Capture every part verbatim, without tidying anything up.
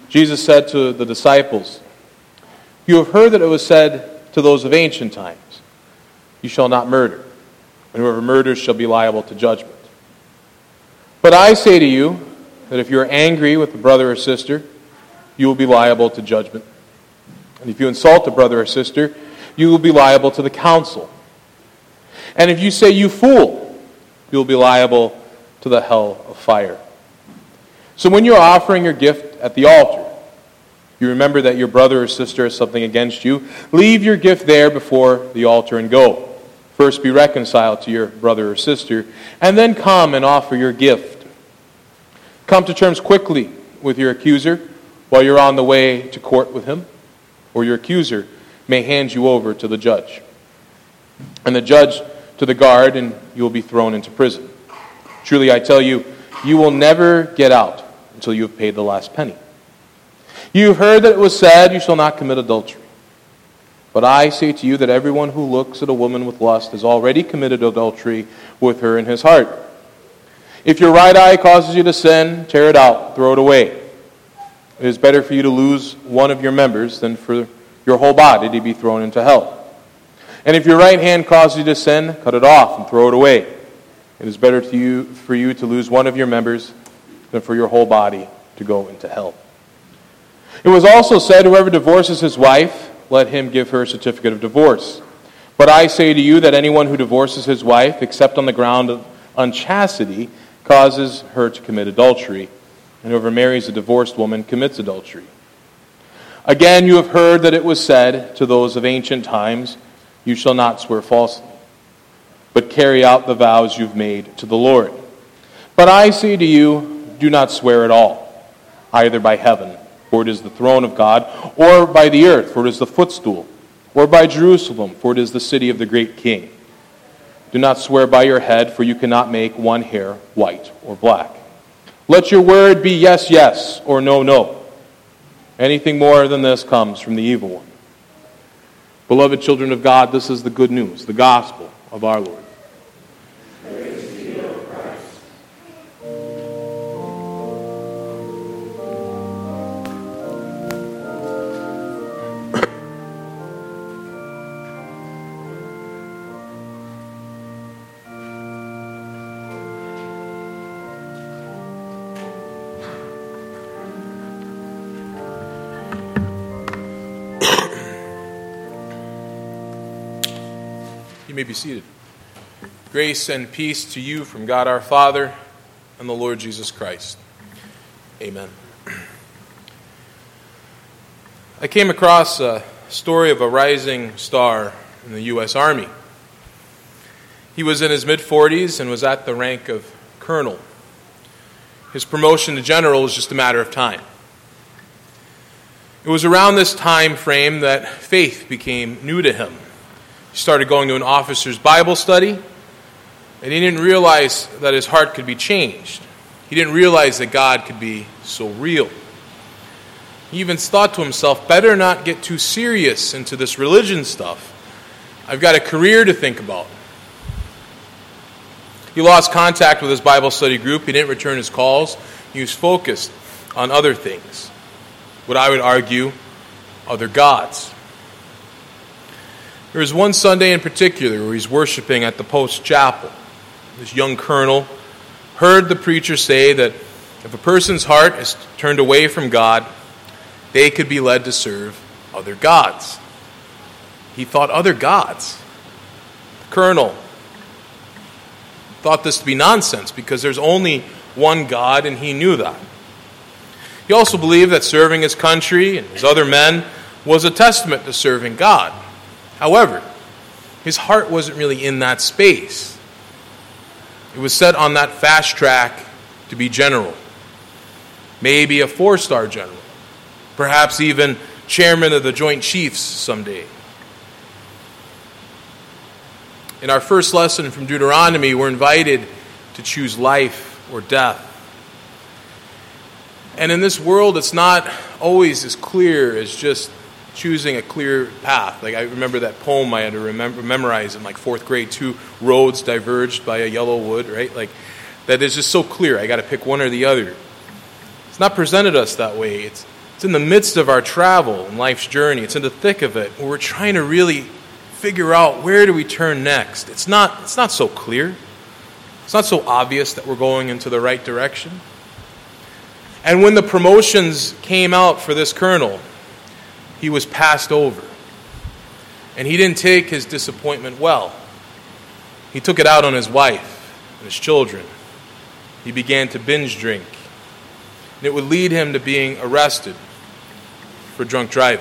Jesus said to the disciples, "You have heard that it was said to those of ancient times, 'You shall not murder, and whoever murders shall be liable to judgment.' But I say to you that if you are angry with a brother or sister, you will be liable to judgment. And if you insult a brother or sister, you will be liable to the council. And if you say, 'You fool,' you will be liable to the hell of fire. So when you are offering your gift at the altar, you remember that your brother or sister has something against you, leave your gift there before the altar and go. First be reconciled to your brother or sister, and then come and offer your gift. Come to terms quickly with your accuser while you're on the way to court with him, or your accuser may hand you over to the judge, and the judge to the guard, and you will be thrown into prison. Truly I tell you, you will never get out until you have paid the last penny. You have heard that it was said, 'You shall not commit adultery.' But I say to you that everyone who looks at a woman with lust has already committed adultery with her in his heart. If your right eye causes you to sin, tear it out, throw it away. It is better for you to lose one of your members than for your whole body to be thrown into hell. And if your right hand causes you to sin, cut it off and throw it away. It is better to you, for you to lose one of your members than for your whole body to go into hell. It was also said, 'Whoever divorces his wife, let him give her a certificate of divorce.' But I say to you that anyone who divorces his wife, except on the ground of unchastity, causes her to commit adultery. And whoever marries a divorced woman commits adultery. Again, you have heard that it was said to those of ancient times, 'You shall not swear falsely, but carry out the vows you've made to the Lord.' But I say to you, do not swear at all, either by heaven, for it is the throne of God, or by the earth, for it is the footstool, or by Jerusalem, for it is the city of the great King. Do not swear by your head, for you cannot make one hair white or black. Let your word be yes, yes, or no, no. Anything more than this comes from the evil one. Beloved children of God, this is the good news, the gospel of our Lord. Praise to you, O Christ. You may be seated. Grace and peace to you from God our Father and the Lord Jesus Christ. Amen. I came across a story of a rising star in the U S Army. He was in his mid-forties and was at the rank of colonel. His promotion to general was just a matter of time. It was around this time frame that faith became new to him. He started going to an officer's Bible study, and he didn't realize that his heart could be changed. He didn't realize that God could be so real. He even thought to himself, better not get too serious into this religion stuff. I've got a career to think about. He lost contact with his Bible study group. He didn't return his calls. He was focused on other things. What I would argue, other gods. There was one Sunday in particular where he's worshiping at the post chapel. This young colonel heard the preacher say that if a person's heart is turned away from God, they could be led to serve other gods. He thought, other gods? The colonel thought this to be nonsense because there's only one God, and he knew that. He also believed that serving his country and his other men was a testament to serving God. However, his heart wasn't really in that space. It was set on that fast track to be general. Maybe a four-star general. Perhaps even chairman of the Joint Chiefs someday. In our first lesson from Deuteronomy, we're invited to choose life or death. And in this world, it's not always as clear as just choosing a clear path. Like I remember that poem I had to remember, memorize in like fourth grade, two roads diverged by a yellow wood, right? Like that is just so clear. I got to pick one or the other. It's not presented us that way. It's It's in the midst of our travel and life's journey. It's in the thick of it where we're trying to really figure out where do we turn next. It's not, it's not so clear. It's not so obvious that we're going into the right direction. And when the promotions came out for this colonel, he was passed over. And he didn't take his disappointment well. He took it out on his wife and his children. He began to binge drink. And it would lead him to being arrested for drunk driving.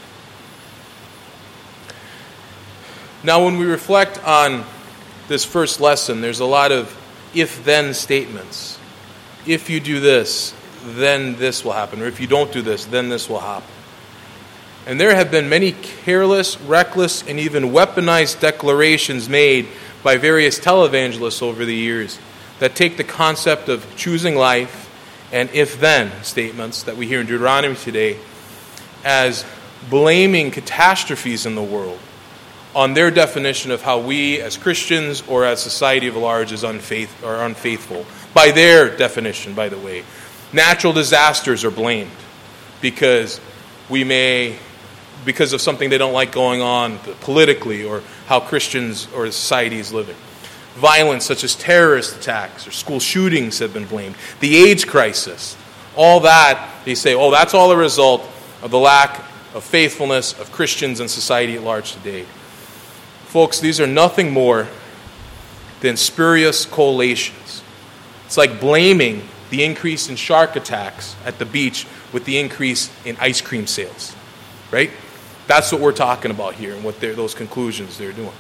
Now, when we reflect on this first lesson, there's a lot of if-then statements. If you do this, then this will happen. Or if you don't do this, then this will happen. And there have been many careless, reckless, and even weaponized declarations made by various televangelists over the years that take the concept of choosing life and if-then statements that we hear in Deuteronomy today as blaming catastrophes in the world on their definition of how we as Christians or as society at large is unfaith, are unfaithful. By their definition, by the way. Natural disasters are blamed because we may, because of something they don't like going on politically or how Christians or society is living. Violence such as terrorist attacks or school shootings have been blamed. The AIDS crisis, all that, they say, oh, that's all a result of the lack of faithfulness of Christians and society at large today. Folks, these are nothing more than spurious collations. It's like blaming the increase in shark attacks at the beach with the increase in ice cream sales, right? That's what we're talking about here and what those conclusions they're doing.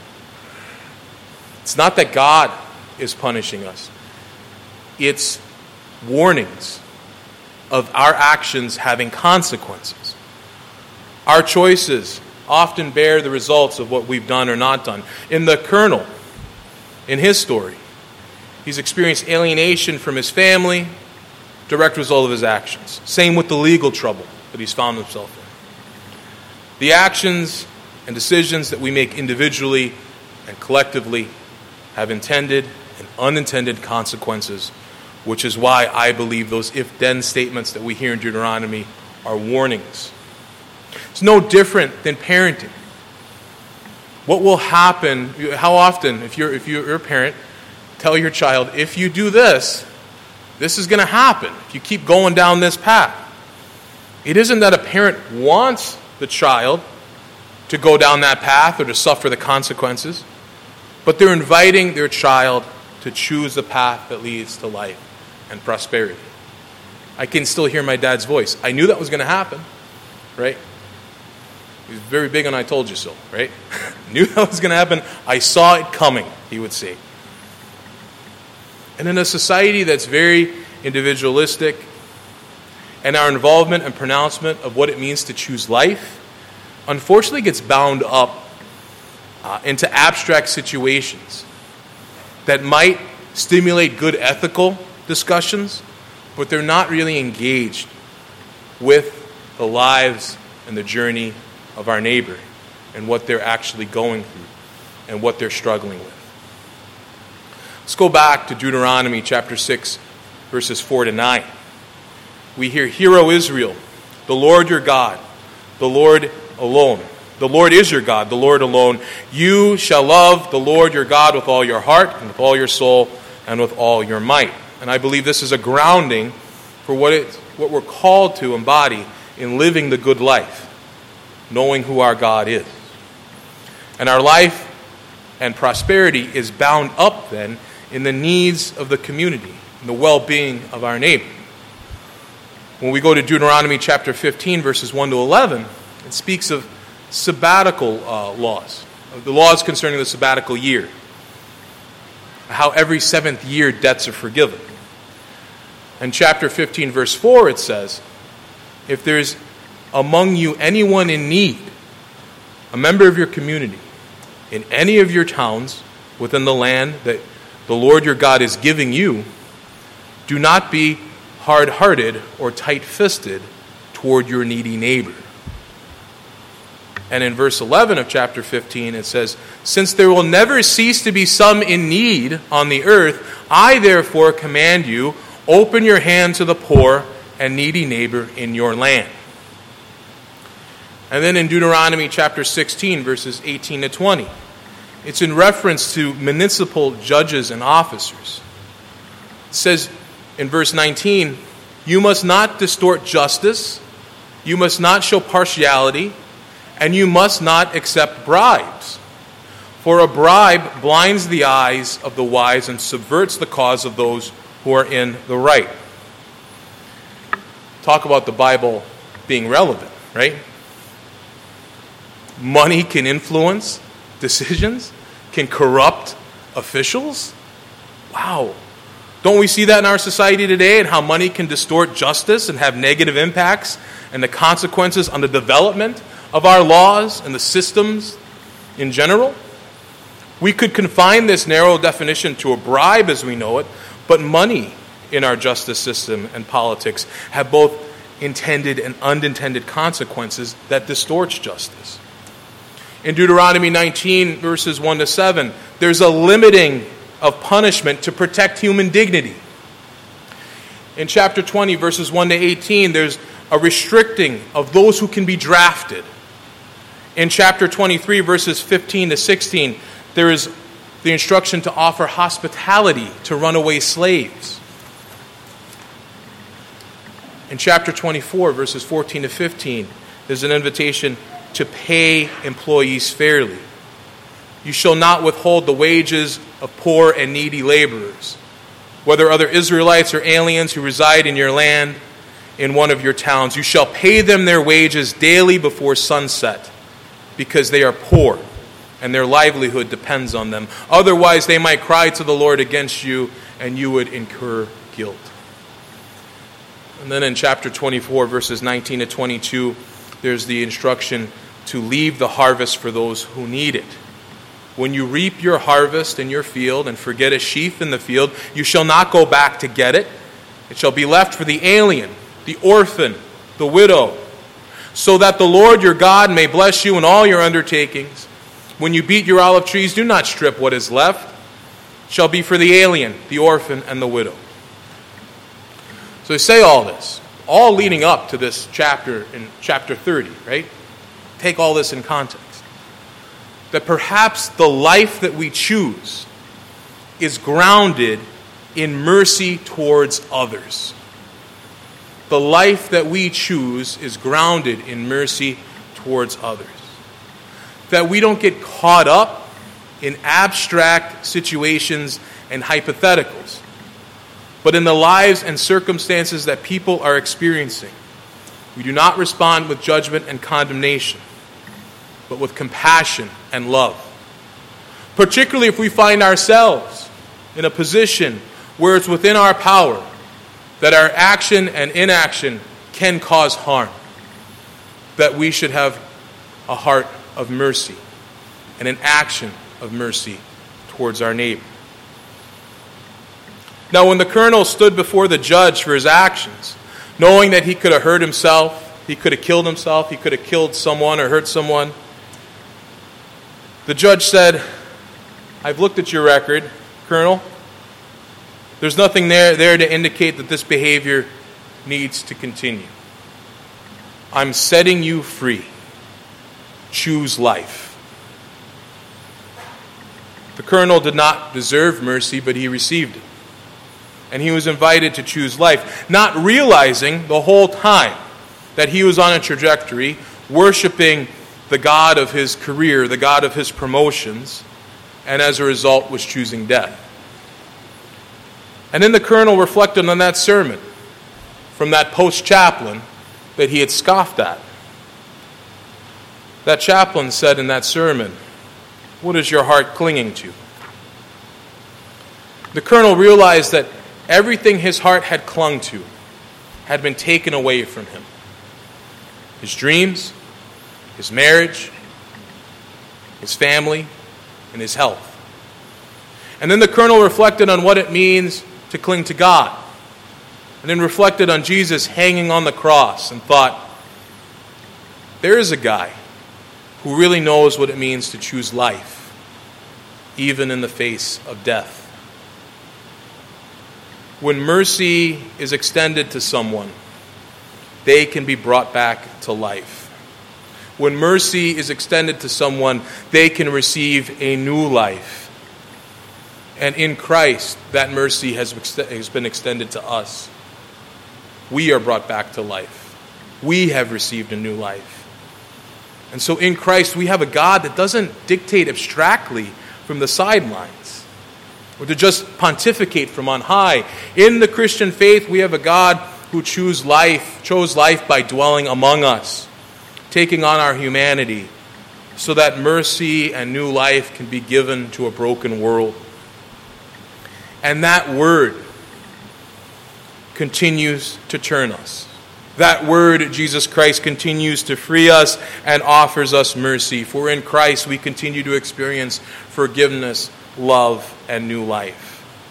It's not that God is punishing us. It's warnings of our actions having consequences. Our choices often bear the results of what we've done or not done. In the colonel, in his story, he's experienced alienation from his family, direct result of his actions. Same with the legal trouble that he's found himself in. The actions and decisions that we make individually and collectively have intended and unintended consequences, which is why I believe those if-then statements that we hear in Deuteronomy are warnings. It's no different than parenting. What will happen, how often, if you're, if you're a parent, tell your child, if you do this, this is going to happen. If you keep going down this path. It isn't that a parent wants the child to go down that path or to suffer the consequences, but they're inviting their child to choose the path that leads to life and prosperity. I can still hear my dad's voice. I knew that was going to happen, right? He was very big on I told you so, right? Knew that was going to happen. I saw it coming, he would say. And in a society that's very individualistic, and our involvement and pronouncement of what it means to choose life, unfortunately gets bound up uh, into abstract situations that might stimulate good ethical discussions, but they're not really engaged with the lives and the journey of our neighbor and what they're actually going through and what they're struggling with. Let's go back to Deuteronomy chapter six, verses four to nine. We hear, "Hear, O Israel, the Lord your God, the Lord alone. The Lord is your God, the Lord alone. You shall love the Lord your God with all your heart and with all your soul and with all your might." And I believe this is a grounding for what it, what we're called to embody in living the good life, knowing who our God is. And our life and prosperity is bound up then in the needs of the community and the well-being of our neighbor. When we go to Deuteronomy chapter fifteen, verses one to eleven, it speaks of sabbatical uh, laws, the laws concerning the sabbatical year, how every seventh year debts are forgiven. In chapter fifteen, verse four, it says, "If there's among you anyone in need, a member of your community, in any of your towns within the land that the Lord your God is giving you, do not be hard-hearted or tight-fisted toward your needy neighbor." And in verse eleven of chapter fifteen, it says, "Since there will never cease to be some in need on the earth, I therefore command you, open your hand to the poor and needy neighbor in your land." And then in Deuteronomy chapter sixteen, verses eighteen to twenty, it's in reference to municipal judges and officers. It says in verse nineteen, you must not distort justice, you must not show partiality, and you must not accept bribes. For a bribe blinds the eyes of the wise and subverts the cause of those who are in the right. Talk about the Bible being relevant, right? Money can influence decisions, can corrupt officials. Wow. Don't we see that in our society today, and how money can distort justice and have negative impacts and the consequences on the development of our laws and the systems in general? We could confine this narrow definition to a bribe as we know it, but money in our justice system and politics have both intended and unintended consequences that distorts justice. In Deuteronomy nineteen, verses one to seven, there's a limiting of punishment to protect human dignity. In chapter twenty, verses one to eighteen, there's a restricting of those who can be drafted. In chapter twenty-three, verses fifteen to sixteen, there is the instruction to offer hospitality to runaway slaves. In chapter twenty-four, verses fourteen to fifteen, there's an invitation to pay employees fairly. You shall not withhold the wages of poor and needy laborers, whether other Israelites or aliens who reside in your land, in one of your towns. You shall pay them their wages daily before sunset, because they are poor, and their livelihood depends on them. Otherwise, they might cry to the Lord against you, and you would incur guilt. And then in chapter twenty-four, verses nineteen to twenty-two, there's the instruction to leave the harvest for those who need it. When you reap your harvest in your field and forget a sheaf in the field, you shall not go back to get it. It shall be left for the alien, the orphan, the widow, so that the Lord your God may bless you in all your undertakings. When you beat your olive trees, do not strip what is left. It shall be for the alien, the orphan, and the widow. So I say all this, all leading up to this chapter in chapter thirty, right? Take all this in context. That perhaps the life that we choose is grounded in mercy towards others. The life that we choose is grounded in mercy towards others. That we don't get caught up in abstract situations and hypotheticals, but in the lives and circumstances that people are experiencing. We do not respond with judgment and condemnation, but with compassion and love. Particularly if we find ourselves in a position where it's within our power that our action and inaction can cause harm, that we should have a heart of mercy and an action of mercy towards our neighbor. Now, when the colonel stood before the judge for his actions, knowing that he could have hurt himself, he could have killed himself, he could have killed someone or hurt someone, the judge said, I've looked at your record, Colonel. There's nothing there, there to indicate that this behavior needs to continue. I'm setting you free. Choose life. The colonel did not deserve mercy, but he received it. And he was invited to choose life, not realizing the whole time that he was on a trajectory, worshiping the God of his career, the God of his promotions, and as a result was choosing death. And then the colonel reflected on that sermon from that post-chaplain that he had scoffed at. That chaplain said in that sermon, "What is your heart clinging to?" The colonel realized that everything his heart had clung to had been taken away from him. His dreams, his marriage, his family, and his health. And then the colonel reflected on what it means to cling to God. And then reflected on Jesus hanging on the cross and thought, there is a guy who really knows what it means to choose life, even in the face of death. When mercy is extended to someone, they can be brought back to life. When mercy is extended to someone, they can receive a new life. And in Christ, that mercy has, has been extended to us. We are brought back to life. We have received a new life. And so in Christ, we have a God that doesn't dictate abstractly from the sidelines, or to just pontificate from on high. In the Christian faith, we have a God who chose life, chose life by dwelling among us, taking on our humanity, so that mercy and new life can be given to a broken world. And that word continues to turn us. That word, Jesus Christ, continues to free us and offers us mercy. For in Christ we continue to experience forgiveness, love, and new life.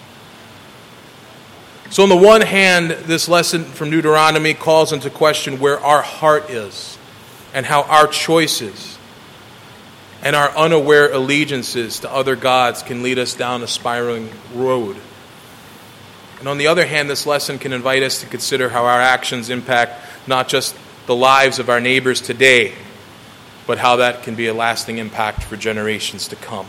So on the one hand, this lesson from Deuteronomy calls into question where our heart is and how our choices and our unaware allegiances to other gods can lead us down a spiraling road. And on the other hand, this lesson can invite us to consider how our actions impact not just the lives of our neighbors today, but how that can be a lasting impact for generations to come.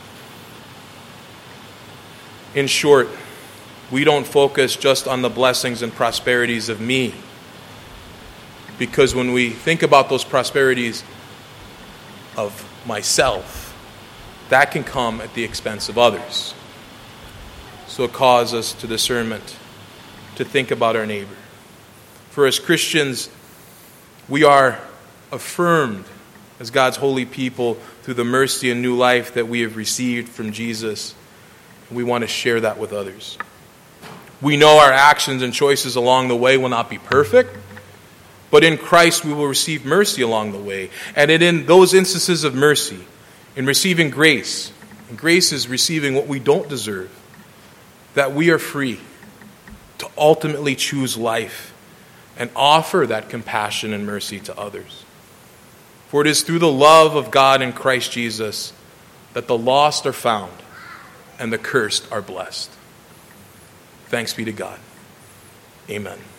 In short, we don't focus just on the blessings and prosperities of me, because when we think about those prosperities of myself, that can come at the expense of others. So it calls us to discernment, to think about our neighbor. For as Christians, we are affirmed as God's holy people through the mercy and new life that we have received from Jesus. We want to share that with others. We know our actions and choices along the way will not be perfect, but in Christ we will receive mercy along the way. And in those instances of mercy, in receiving grace, and grace is receiving what we don't deserve, that we are free to ultimately choose life and offer that compassion and mercy to others. For it is through the love of God in Christ Jesus that the lost are found and the cursed are blessed. Thanks be to God. Amen.